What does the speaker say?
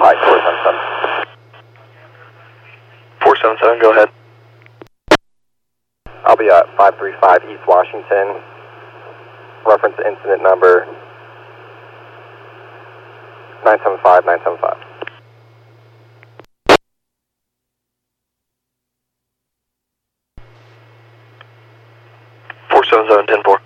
Pike 477. 477, go ahead. I'll be at 535 East Washington. Reference incident number 975-975. 477, 10-4.